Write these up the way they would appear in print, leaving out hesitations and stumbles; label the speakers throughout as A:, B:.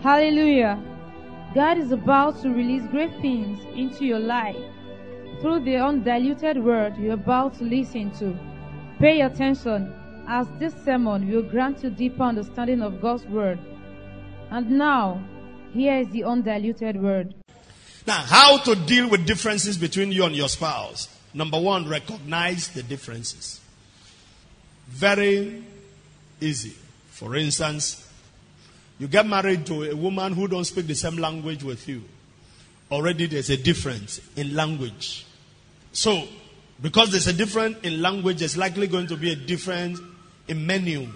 A: Hallelujah. God is about to release great things into your life through the undiluted word you're about to listen to. Pay attention, as this sermon will grant you deeper understanding of God's word. And now, here is the undiluted word.
B: Now, how to deal with differences between you and your spouse. Number one, recognize the differences. Very easy. For instance, you get married to a woman who don't speak the same language with you. Already there's a difference in language. So, because there's a difference in language, there's likely going to be a difference in menu.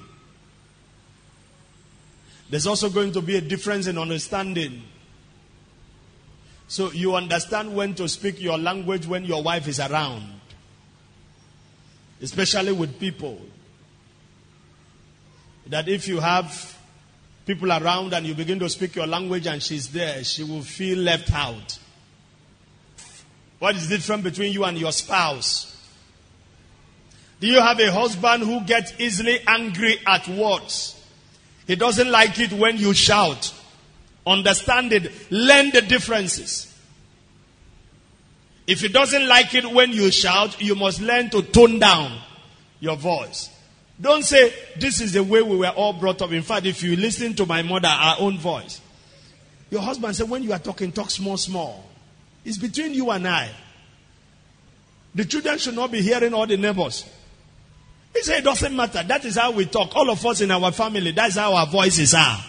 B: There's also going to be a difference in understanding. So you understand when to speak your language when your wife is around. Especially with people. That if you have people around and you begin to speak your language and she's there, she will feel left out. What is the difference between you and your spouse? Do you have a husband who gets easily angry at words? He doesn't like it when you shout. Understand it. Learn the differences. If he doesn't like it when you shout, you must learn to tone down your voice. Don't say, this is the way we were all brought up. In fact, if you listen to my mother, our own voice. Your husband said, when you are talking, talk small. It's between you and I. The children should not be hearing all the neighbors. He said, it doesn't matter. That is how we talk. All of us in our family, that's how our voices are.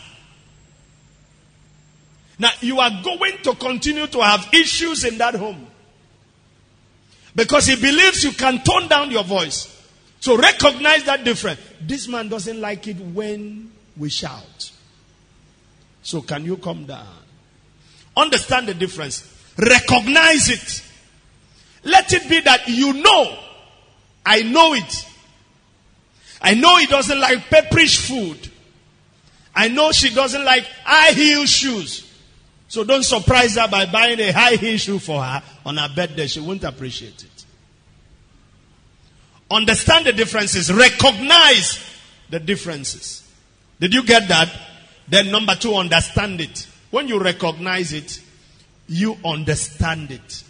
B: Now, you are going to continue to have issues in that home. Because he believes you can tone down your voice. So recognize that difference. This man doesn't like it when we shout. So can you come down? Understand the difference. Recognize it. Let it be that you know. I know it. I know he doesn't like pepperish food. I know she doesn't like high heel shoes. So don't surprise her by buying a high heel shoe for her on her birthday. She won't appreciate it. Understand the differences. Recognize the differences. Did you get that? Then number two, understand it. When you recognize it, you understand it.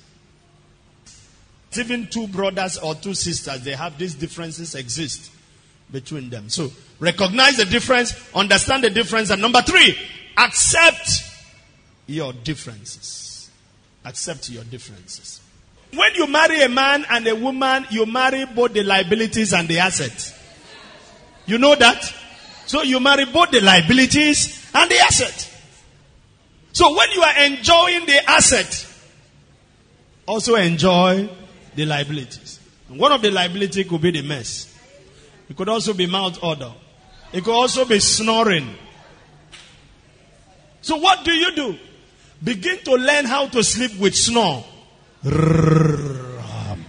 B: Even two brothers or two sisters, they have these differences exist between them. So recognize the difference, understand the difference, and number three, accept your differences. Accept your differences. When you marry a man and a woman, you marry both the liabilities and the assets. You know that? So you marry both the liabilities and the asset. So when you are enjoying the asset, also enjoy the liabilities. And one of the liabilities could be the mess. It could also be mouth odor. It could also be snoring. So what do? Begin to learn how to sleep with snore. Don't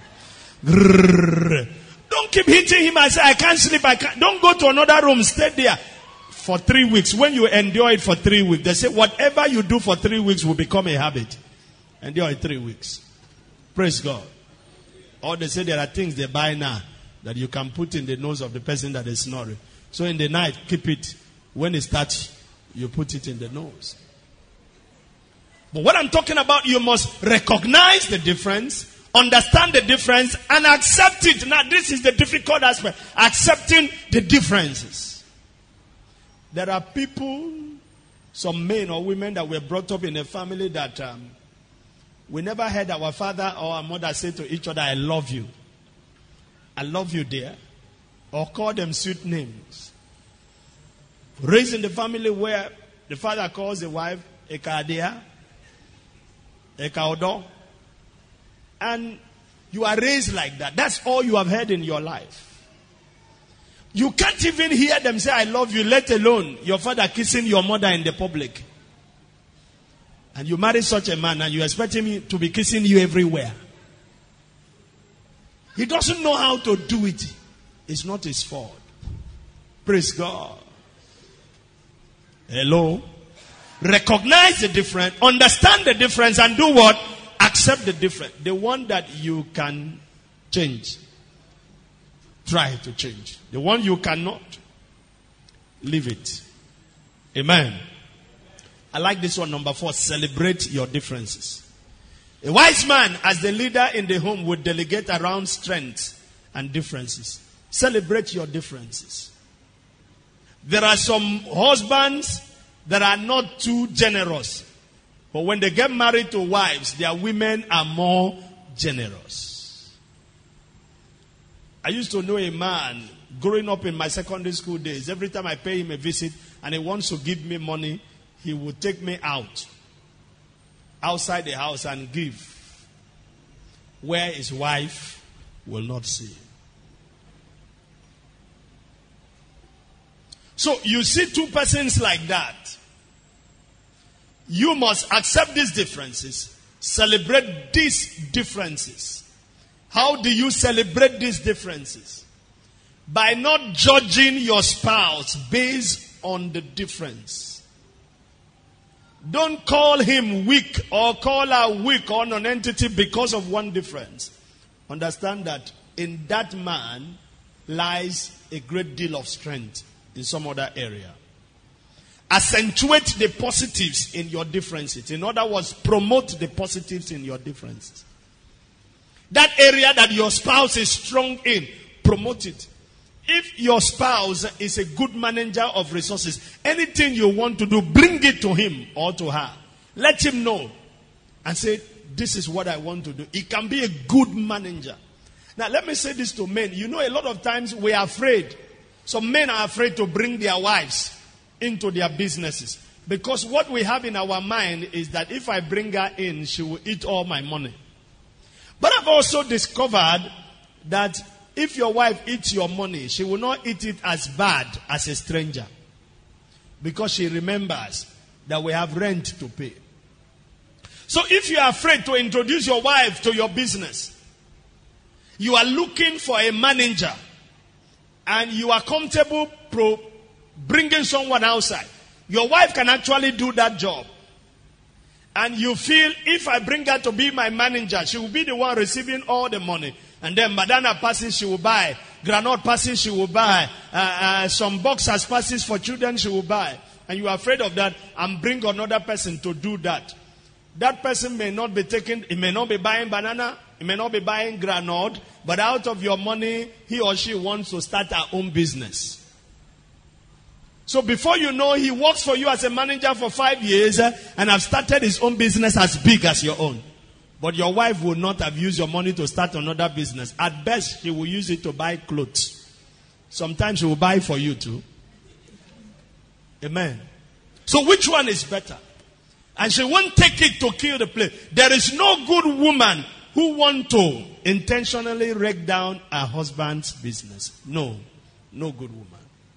B: keep hitting him and say, I can't sleep. Don't go to another room. Stay there for 3 weeks. When you endure it for 3 weeks, they say whatever you do for 3 weeks will become a habit. Endure it 3 weeks. Praise God. Or they say there are things they buy now that you can put in the nose of the person that is snoring. So in the night, keep it. When it starts, you put it in the nose. But what I'm talking about, you must recognize the difference, understand the difference, and accept it. Now, this is the difficult aspect. Accepting the differences. There are people, some men or women that were brought up in a family that we never heard our father or our mother say to each other, I love you. I love you, dear. Or call them sweet names. Raised in the family where the father calls the wife Ekadia, Ekaodo. And you are raised like that. That's all you have heard in your life. You can't even hear them say, I love you, let alone your father kissing your mother in the public. And you marry such a man and you expect him to be kissing you everywhere. He doesn't know how to do it. It's not his fault. Praise God. Hello. Recognize the difference, understand the difference, and do what? Accept the difference. The one that you can change, try to change. The one you cannot, leave it. Amen. I like this one, number 4. Celebrate your differences. A wise man, as the leader in the home, would delegate around strengths and differences. Celebrate your differences. There are some husbands that are not too generous. But when they get married to wives, their women are more generous. I used to know a man growing up in my secondary school days. Every time I pay him a visit and he wants to give me money, he would take me outside the house and give, where his wife will not see. So you see two persons like that. You must accept these differences. Celebrate these differences. How do you celebrate these differences? By not judging your spouse based on the difference. Don't call him weak or call her weak or non-entity because of one difference. Understand that in that man lies a great deal of strength in some other area. Accentuate the positives in your differences. In other words, promote the positives in your differences. That area that your spouse is strong in, promote it. If your spouse is a good manager of resources, anything you want to do, bring it to him or to her. Let him know and say, this is what I want to do. He can be a good manager. Now, let me say this to men. You know, a lot of times we are afraid. Some men are afraid to bring their wives into their businesses. Because what we have in our mind is that if I bring her in, she will eat all my money. But I've also discovered that if your wife eats your money, she will not eat it as bad as a stranger. Because she remembers that we have rent to pay. So if you are afraid to introduce your wife to your business, you are looking for a manager, and you are comfortable bringing someone outside. Your wife can actually do that job. And you feel, if I bring her to be my manager, she will be the one receiving all the money. And then banana passes, she will buy. Granite passes, she will buy. Some boxers passes for children, she will buy. And you are afraid of that, and bring another person to do that. That person may not be he may not be buying banana, he may not be buying granite, but out of your money, he or she wants to start her own business. So before you know, he works for you as a manager for 5 years and have started his own business as big as your own. But your wife will not have used your money to start another business. At best, she will use it to buy clothes. Sometimes she will buy for you too. Amen. So which one is better? And she won't take it to kill the play. There is no good woman who wants to intentionally wreck down her husband's business. No good woman.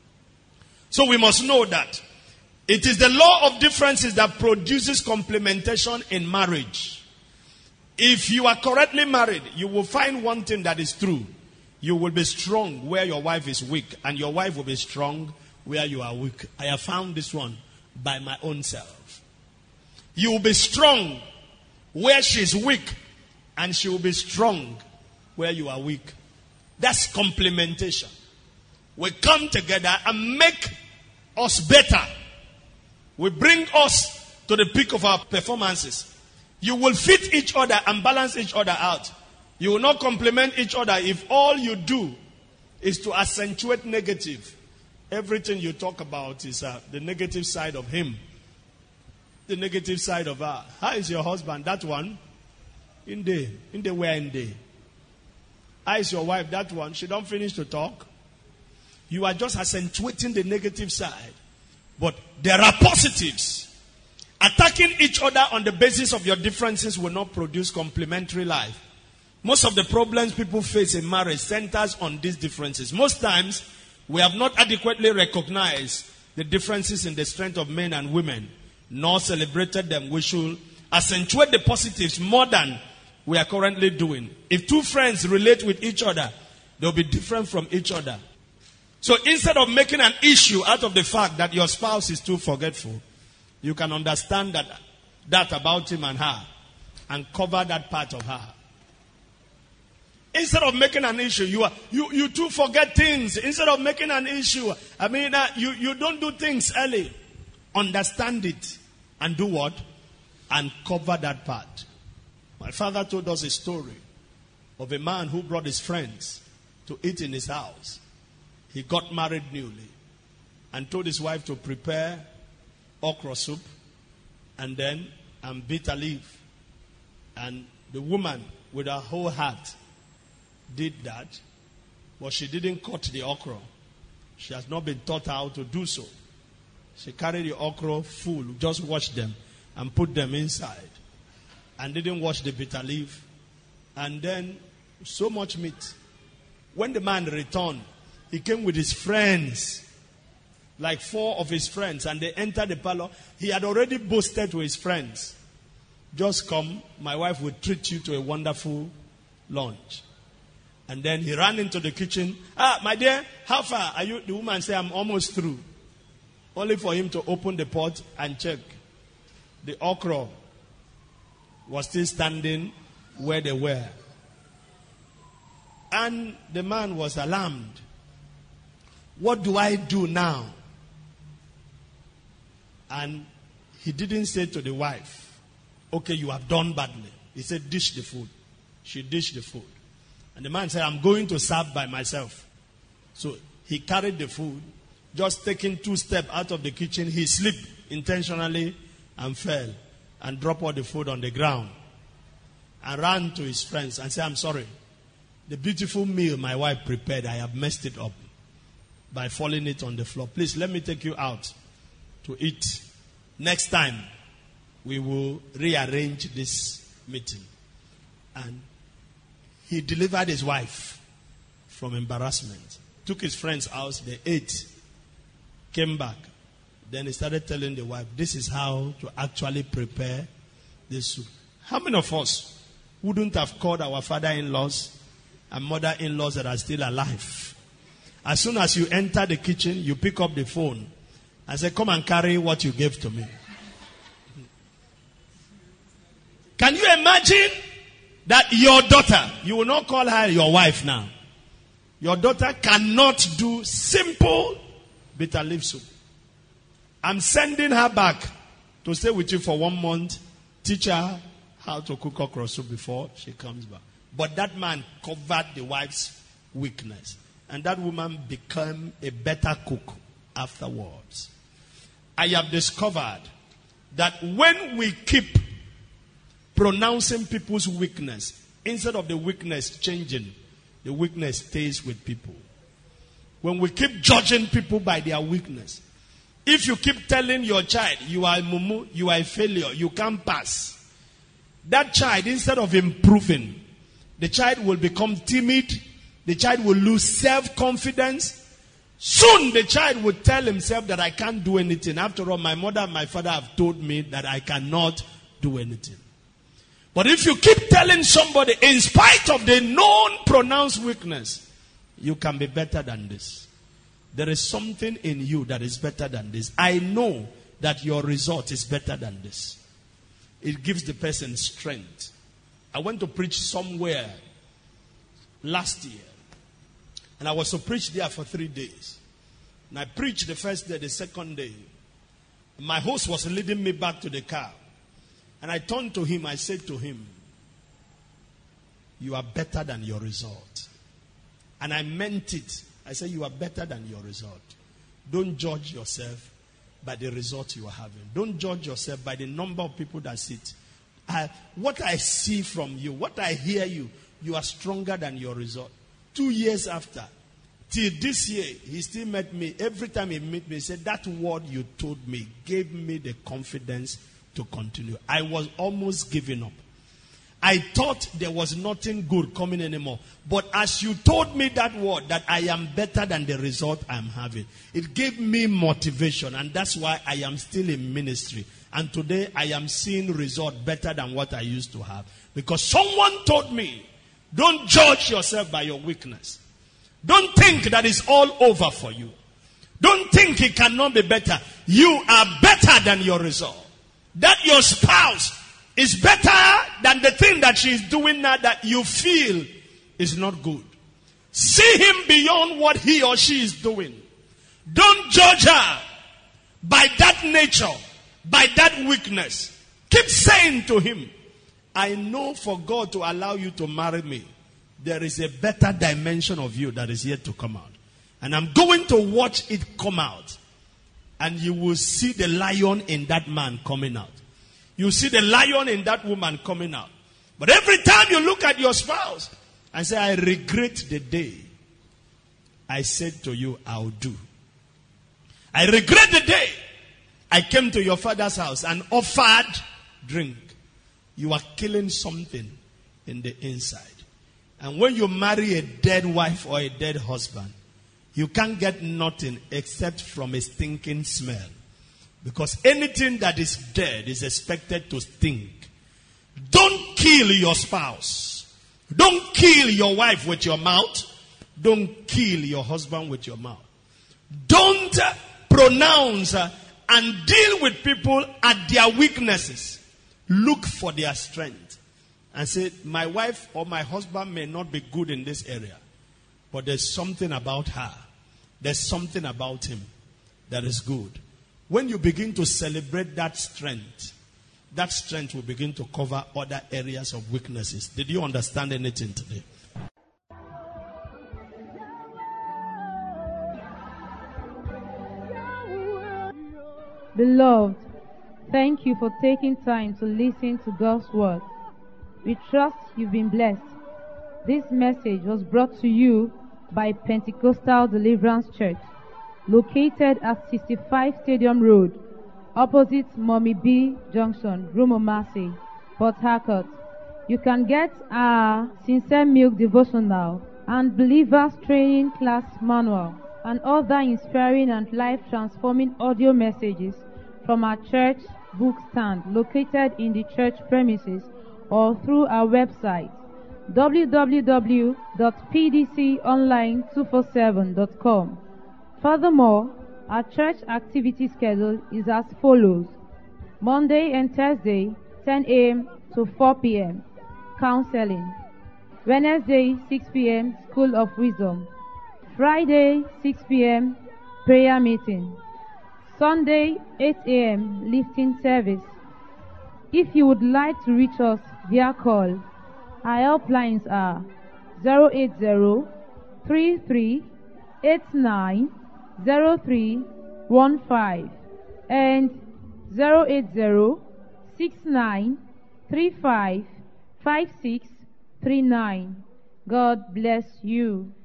B: So we must know that it is the law of differences that produces complementation in marriage. If you are correctly married, you will find one thing that is true. You will be strong where your wife is weak, and your wife will be strong where you are weak. I have found this one by my own self. You will be strong where she is weak, and she will be strong where you are weak. That's complementation. We come together and make us better. We bring us to the peak of our performances. You will fit each other and balance each other out. You will not complement each other if all you do is to accentuate negative. Everything you talk about is the negative side of him. The negative side of her. How is your husband? That one? In the where in day. How is your wife? That one? She don't finish to talk. You are just accentuating the negative side. But there are positives. Attacking each other on the basis of your differences will not produce complementary life. Most of the problems people face in marriage centers on these differences. Most times, we have not adequately recognized the differences in the strength of men and women, nor celebrated them. We should accentuate the positives more than we are currently doing. If two friends relate with each other, they'll be different from each other. So instead of making an issue out of the fact that your spouse is too forgetful, you can understand that about him and her and cover that part of her. Instead of making an issue, you too forget things. Instead of making an issue, you don't do things early. Understand it. and do what? And cover that part. My father told us a story of a man who brought his friends to eat in his house. He got married newly and told his wife to prepare okra soup and then bitter leaf. And the woman, with her whole heart, did that, but she didn't cut the okra. She has not been taught how to do so. She carried the okra full, just washed them and put them inside, and didn't wash the bitter leaf. And then so much meat. When the man returned, he came with his friends, like 4 of his friends, and they entered the parlor. He had already boasted to his friends, just come, my wife will treat you to a wonderful lunch. And then he ran into the kitchen. My dear, how far are you? The woman said, I'm almost through. Only for him to open the pot and check. The okra was still standing where they were. And the man was alarmed. What do I do now? And he didn't say to the wife, okay, you have done badly. He said, dish the food. She dished the food. And the man said, I'm going to serve by myself. So he carried the food, just taking 2 steps out of the kitchen. He slipped intentionally and fell and dropped all the food on the ground and ran to his friends and said, I'm sorry. The beautiful meal my wife prepared, I have messed it up by falling it on the floor. Please let me take you out to eat. Next time, we will rearrange this meeting. And he delivered his wife from embarrassment. Took his friend's house, they ate, came back. Then he started telling the wife, this is how to actually prepare this soup. How many of us wouldn't have called our father-in-laws and mother-in-laws that are still alive? As soon as you enter the kitchen, you pick up the phone and say, come and carry what you gave to me. Can you imagine that your daughter, you will not call her your wife now. Your daughter cannot do simple bitter leaf soup. I'm sending her back to stay with you for 1 month. Teach her how to cook okra soup before she comes back. But that man covered the wife's weakness. And that woman became a better cook afterwards. I have discovered that when we keep pronouncing people's weakness, instead of the weakness changing, the weakness stays with people. When we keep judging people by their weakness, if you keep telling your child, you are a mumu, you are a failure, you can't pass, that child, instead of improving, the child will become timid, the child will lose self-confidence. Soon the child will tell himself that I can't do anything. After all, my mother and my father have told me that I cannot do anything. But if you keep telling somebody, in spite of the known pronounced weakness, you can be better than this. There is something in you that is better than this. I know that your result is better than this. It gives the person strength. I went to preach somewhere last year. And I was to preach there for 3 days. And I preached the first day, the second day. My host was leading me back to the car. And I turned to him, I said to him, you are better than your result. And I meant it. I said, you are better than your result. Don't judge yourself by the result you are having. Don't judge yourself by the number of people that sit. What I see from you, what I hear you are stronger than your result. 2 years after, till this year, he still met me. Every time he met me, he said, that word you told me gave me the confidence to continue. I was almost giving up. I thought there was nothing good coming anymore. But as you told me that word, that I am better than the result I'm having, it gave me motivation. And that's why I am still in ministry. And today I am seeing result better than what I used to have. Because someone told me, don't judge yourself by your weakness. Don't think that it's all over for you. Don't think it cannot be better. You are better than your result. That your spouse is better than the thing that she is doing now that you feel is not good. See him beyond what he or she is doing. Don't judge her by that nature by that weakness. Keep saying to him, I know for God to allow you to marry me, there is a better dimension of you that is yet to come out. And I'm going to watch it come out. And you will see the lion in that man coming out. You see the lion in that woman coming out. But every time you look at your spouse and say, I regret the day I said to you, I'll do. I regret the day I came to your father's house and offered drink. You are killing something in the inside. And when you marry a dead wife or a dead husband, you can't get nothing except from a stinking smell. Because anything that is dead is expected to stink. Don't kill your spouse. Don't kill your wife with your mouth. Don't kill your husband with your mouth. Don't pronounce and deal with people at their weaknesses. Look for their strength. And say, my wife or my husband may not be good in this area, but there's something about her. There's something about him that is good. When you begin to celebrate that strength will begin to cover other areas of weaknesses. Did you understand anything today?
A: Beloved, thank you for taking time to listen to God's word. We trust you've been blessed. This message was brought to you by Pentecostal Deliverance Church, located at 65 Stadium Road, opposite Mommy B Junction, Rumomasi, Port Harcourt. You can get our Sincere Milk Devotional and Believers Training Class Manual and other inspiring and life-transforming audio messages from our church book stand located in the church premises or through our website www.pdconline247.com. Furthermore, our church activity schedule is as follows: Monday and Thursday, 10 a.m. to 4 p.m., counseling. Wednesday, 6 p.m., School of Wisdom. Friday, 6 p.m., prayer meeting. Sunday, 8 a.m., lifting service. If you would like to reach us via call, our helplines are 080-3389-0315 and 080-6935-5639. God bless you.